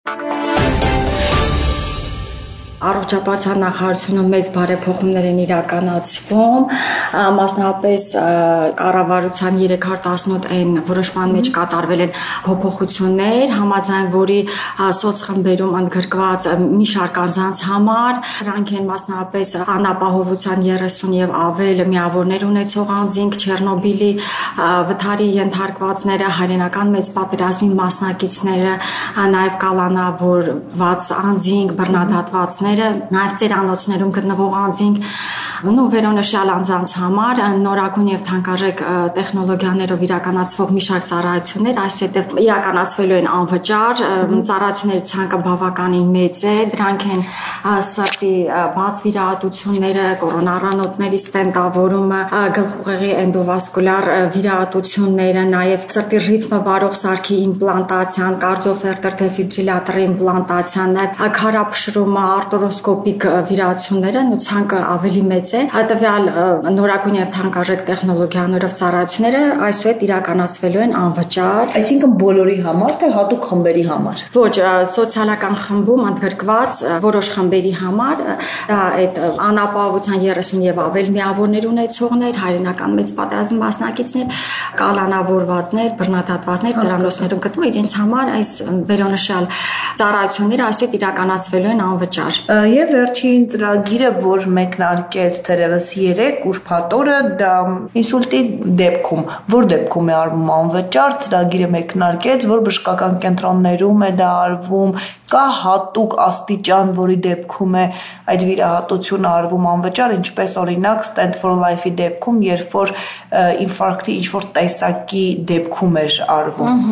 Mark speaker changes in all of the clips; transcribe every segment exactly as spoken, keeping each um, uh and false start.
Speaker 1: Առողջապահության նախարարությունը մեծ բարեփոխումներ են իրականացվում, մասնավորապես կառավարության երեք հարյուր տասնութ N որոշման մեջ կատարվել են փոփոխություններ, համաձայն որի սոցխմբերում ընդգրկված մի շարք անձանց համար, դրանք են մասնավորապես անապահովության երեսուն եւ ավել միավորներ ունեցող անձինք, Չեռնոբիլի վթարի ենթարկվածները, հայրենական մեծ պատերազմի մասնակիցները, նաեւ կալանավորված անձինք, բռնադատվածներ, նաև ծերանոցներում գտնվող անձինք, նո վերոնշյալ անձանց համար նորագույն եւ թանկարժեք տեխնոլոգիաներով իրականացվող մի շարք ծառայություններ այսուհետև իրականացվելու են անվճար, ծառայությունների ցանկը բավականին մեծ է, դրանք են սրտի բաց վիրահատությունները, կորոնարանոցների ստենտավորումը, գլխուղեղի էնդովասկուլար վիրահատությունները, նաև սրտի ռիթմը վարող սարքի իմպլանտացիան, կարդիոֆերտեր դեֆիբրիլյատորի իմպլանտացիան, քարափշրումը, արտորոսկոպիկ վիրահատությունները ու ցանկը ավելի մեծ է, հետևյալ նորագույն եւ թանկարժեք տեխնոլոգիաներով ծառայությունները այսուհետ իրականացվելու են անվճար,
Speaker 2: այսինքն բոլորի համար, թե հատուկ խմբերի համար։
Speaker 1: Ոչ, սոցիալական խմբում ընդգրկված որոշ խմբերի համար, դա այդ անապահովության երեսուն եւ ավել միավորներ ունեցողներ, հայրենական մեծ պատերազմի մասնակիցներ, կալանավորվածներ, բռնադատվածներ, ծերանոցներում գտնվող իրենց համար այս վերոնշյալ ծառայությունները այսուհետ իրականացվելու են անվճար։
Speaker 2: Եվ վերջին ծրագիրը, որ մեկնարկեց թերևս երեք ուրբաթ օրը, դա ինսուլտի դեպքում, որ դեպքում է արվում անվճար, ծրագիրը մեկնարկեց, որ բժշկական կենտրոններում է դա արվում, կա հատուկ աստիճան, որի դեպքում է այդ վիրահատությունը արվում անվճար, ինչպես օրինակ Stand for Life-ի դեպքում, երբ որ ինֆարկտի ինչ-որ տեսակի դեպքում էր արվում։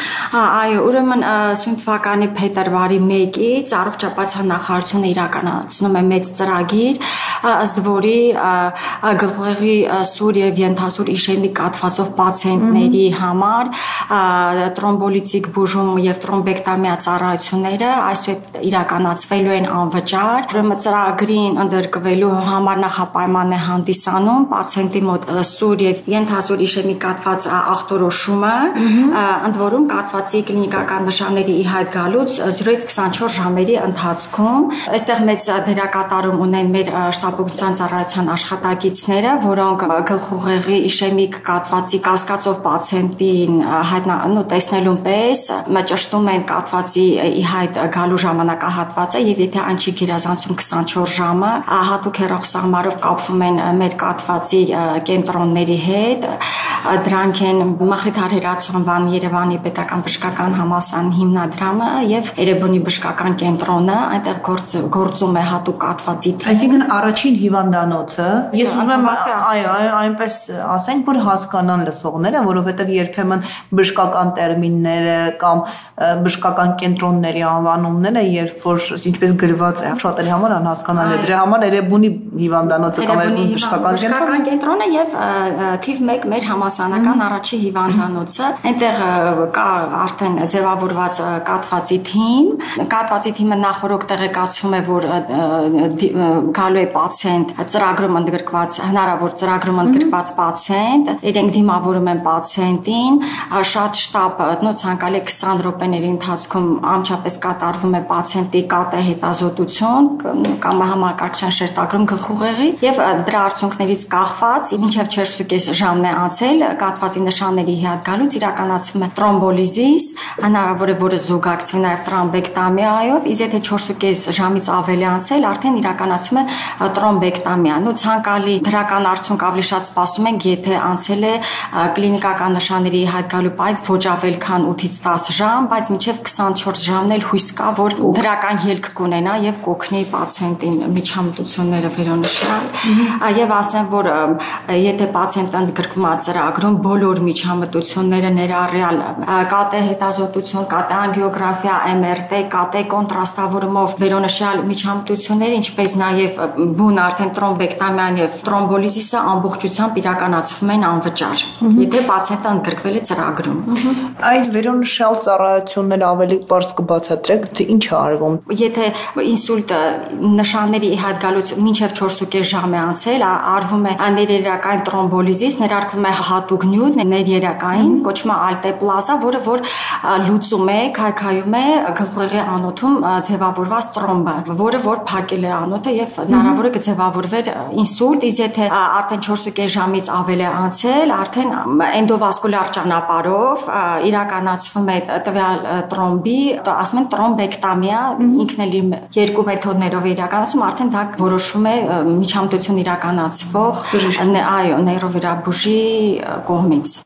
Speaker 1: Այո, ուրեմն սույն թվականի փետրվարի մեկից առողջապահության նախարարությունը իրականացնում է մեծ ծրագիր, ըստ որի գլխուղեղի սուր եւ ենթասուր իշեմիկ կաթվածով պացիենտների համար տրոմբոլիցիկ բուժում եւ տրոմբեկտամիա ծառայությունները այսուհետ իրականացվելու են անվճար։ Ուրեմն ծրագրին ընդգրկվելու համար նախապայման է հանդիսանում պացիենտի մոտ սուր եւ ենթասուր իշեմիկ կաթված ախտորոշումը, ընդ որում կաթվածի կլինիկական նշանների ի հայտ գալուց զրոյից քսանչորս ժամերի ընթացքում։ Այստեղ մեծ դերակատարում ունեն մեր շտապօգնության ծառայության աշխատակիցները, որոնք գլխուղեղի իշեմիկ կաթվածի կասկածով պացիենտին հայտնանու տեսնելուն պես ճշտում են կաթվածի ի հայտ գալու ժամանակահատվածը եւ եթե այն չի գերազանցում քսանչորս ժամը, հատուկ հեռախոսահամարով կապվում են մեր կաթվածի կենտրոնների հետ, դրանք են Մխիթար Հերացանվան Երևանի պետական բժշկական համալսարանի հիմնադրամը եւ Էրեբունի բժշկական կենտրոնը, այնտեղ գործում է հատուկ կաթվածի թիմ։
Speaker 2: Այսինքն առաջին հիվանդանոցը, ես ուզում եմ այո, այնպես ասենք, որ հասկանան լսողները, որովհետեւ երբեմն բժշկական տերմինները կամ բժշկական կենտրոնների անվանումները, երբ որ ինչպես գրված է, շատերի համար անհասկանալի է։ Դրա համար Էրեբունի հիվանդանոցը կամ Էրեբունի բժշկական
Speaker 1: կենտրոնը եւ թիվ մեկ մեր համալսարանական առաջի հիվանդանոցը, այնտեղ կա արդեն ձևավորված կաթվածի թիմ, կաթվածի թիմը նախորոք տեղեկացվում է, որ գալու է պացիենտ ծրագրում ընդգրկված, հնարավոր ծրագրում ընդգրկված պացիենտ, իրենք դիմավորում են պացիենտին, շատ շտապ ցանկալի քսան րոպեների ընթացքում անմիջապես կատարվում է պացիենտի կատե հետազոտություն կամ համակարգչային շերտագրում գլխուղեղի եւ դրա արդյունքներից կախված մինչեւ չորս ժամն է անցել կաթվածի նշանների հետ գալուց իրականացվում է տրոմբոլիզիս, հնարավոր է որը զուգակցվի նաեւ տրոմբեկտամիայով, իսկ եթե չորս ժամից ավելի անցել, արդեն իրականացվում է տրոմբեկտամիան։ Ու ցանկալի դրական արդյունք ավելի շատ սպասում ենք, եթե անցել է կլինիկական նշանների հետ գալու բայց ոչ ավել քան ութից տասը ժամ, բայց մինչեւ քսանչորս ժամն էլ հույս կա, որ դրական ելք կունենա եւ կօգնի պացիենտին միջամտությունները վերոնշյալ։ Եվ ասեմ, որ եթե պացիենտը ընդգրկվում է ծրագրում, բոլոր միջամտությունները ներառյալ կատե հետազոտություն, կատե անգիոգրաֆիա, էմ էր տե, կատե կոնտրաստավորումով վերոնշյալ միջամտությունները, ինչպես նաեւ բուն արդեն տրոմբեկտամիան եւ տրոմբոլիզիսը ամբողջությամբ իրականացվում են անվճար, եթե պացիենտը ընդգրկվել է ծրագրում։
Speaker 2: Այդ վերոնշյալ ծառայությունները ավելի པարզ կբացատրեք, թե ինչ է արվում։
Speaker 1: Եթե ինսուլտը նշանների իհատ գալուց մինչև չորս ժամ է անցել, արվում է ներերակային տրոմբոլիզիս, ներարկվում է հատուկ նյութ ներերակային, կոչվում է ալտեպլազա, որը որ լուծում է, քայքայում է գլխուղեղի անոթում ձևավորված տրոմբը, որը որ փակել է անոթը եւ հնարավոր է կձևավորվեր ինսուլտ, իսկ եթե արդեն չորս ժամից ավել է անցել, արդեն էնդովասկուլար ճանապարհով իրականացվում է տվյալ տրոմբի, ասում են տրոմբեկտամիա, ինքն էլ երկու մեթոդներով իրականացում, արդեն դա որոշվում է միջամտություն իրականացվող այո, նեյրովիրաբույժի կողմից։